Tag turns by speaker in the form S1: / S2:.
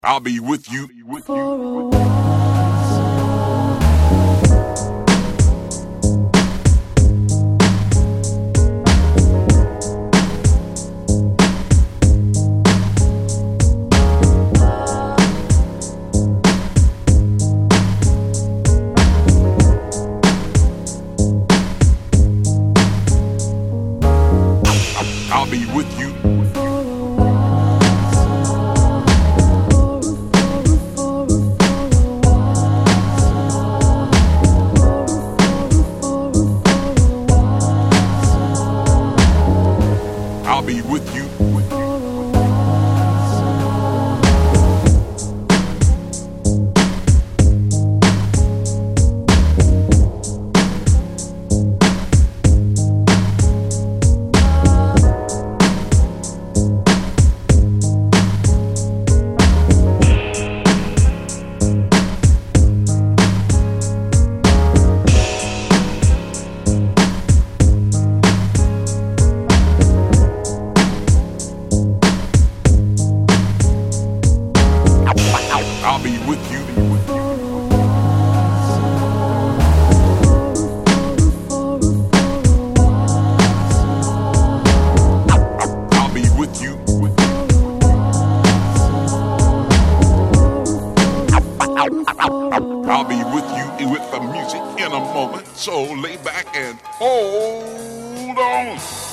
S1: I'll be with you.
S2: For a while.
S1: I'll be with you. I'll be with you. I'll be with you. I'll be with you. I'll be with you with the music in a moment. So lay back and hold on.